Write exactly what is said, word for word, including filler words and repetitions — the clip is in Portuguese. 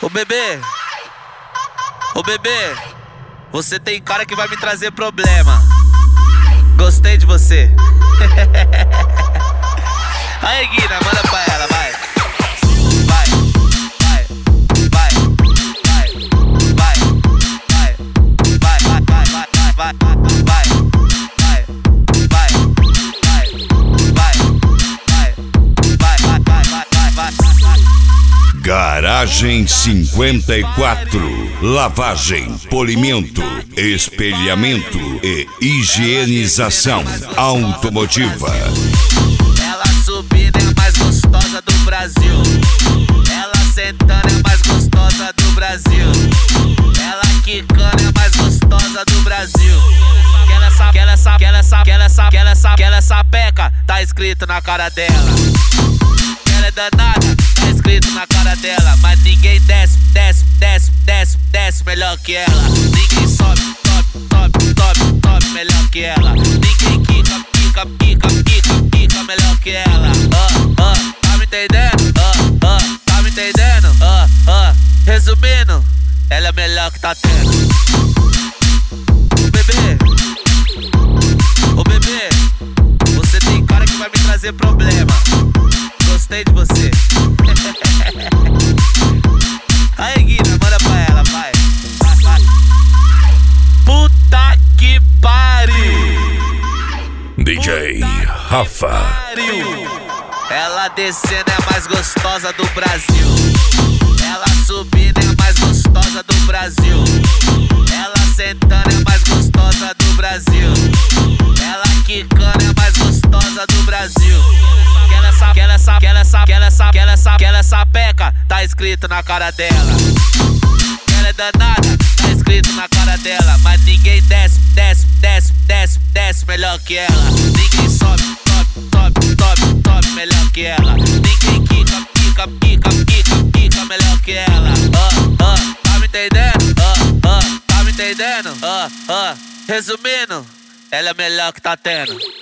Ô bebê, ô bebê, você tem cara que vai me trazer problema. Gostei de você. Aí, Guina, manda pra ela, vai. Vai, vai, vai, vai, vai, vai, vai, vai, vai, vai, vai, vai, vai, vai, vai, vai, vai, vai, vai. Garagem cinquenta e quatro. Lavagem, polimento, espelhamento e higienização automotiva. Ela subindo é a mais gostosa do Brasil. Ela sentando é a mais gostosa do Brasil. Ela quicando é a mais gostosa do Brasil. Que ela sabe, que ela sabe, que ela sabe, que ela sabe, que ela sabe, que ela sapeca, tá escrito na cara dela. Que ela é danada, tá escrito na cara dela. Mas ninguém desce, desce, desce, desce, desce melhor que ela. Ninguém sobe, top, top, top, top melhor que ela. Ninguém quica, pica, pica, pica, pica melhor que ela. Ah, ah, tá me entendendo? Ah, ah, tá me entendendo? Ah, ah, resumindo, ela é melhor que tá tendo. Ô bebê, ô bebê, você tem cara que vai me trazer problema. Gostei de você. Aí, Guina, manda pra ela, vai. Vai, vai. Puta que pariu. D J Rafa. Pariu. Ela descendo é a mais gostosa do Brasil. Ela subindo é a mais gostosa do Brasil. Ela sentando é a mais gostosa do Brasil. Ela quicando é a mais gostosa do Brasil. Que ela sabe, que ela sabe, que ela sabe, que ela sabe, que ela sabe, que ela sapeca, tá escrito na cara dela. Que ela é danada, tá escrito na cara dela. Mas ninguém desce, desce, desce, desce, desce melhor que ela. Ninguém sobe, top, top, top, top melhor que ela. Ninguém quica, pica, pica, pica, pica melhor que ela. Ah, ah, tá me entendendo? Ah, ah, tá me entendendo? Ah, ah, resumindo, ela é melhor que tá tendo.